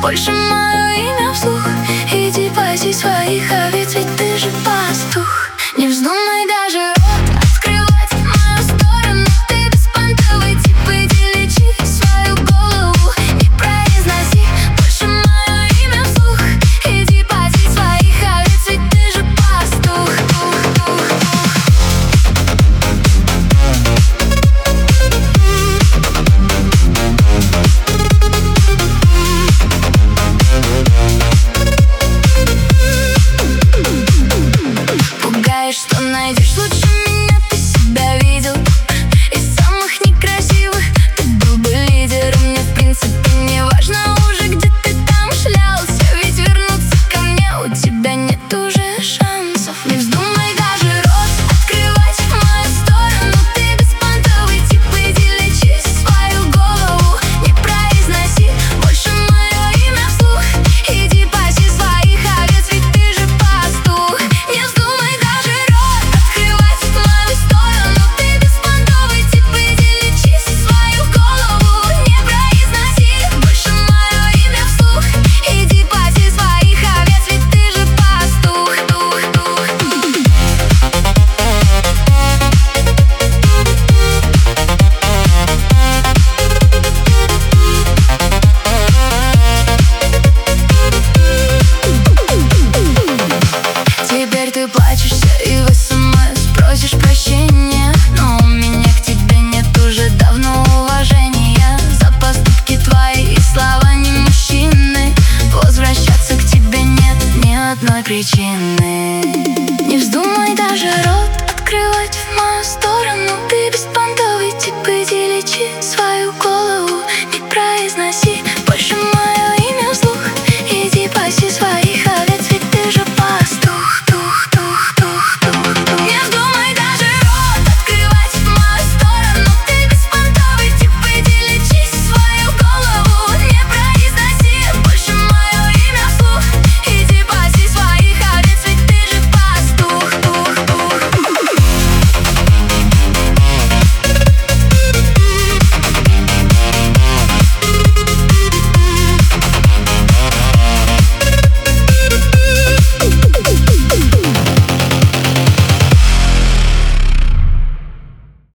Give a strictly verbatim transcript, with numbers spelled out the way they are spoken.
больше мое имя вслух. Иди паси своих овец, ведь ты же пастух. Не вздумай даже рот открывать в мою сторону. Ты беспонтовый тип, иди лечи свою голову. Не произноси больше мое имя вслух. Иди паси своих овец, ведь ты же пастух. Пугаешь, что найдешь лучше меня, ты себя видел.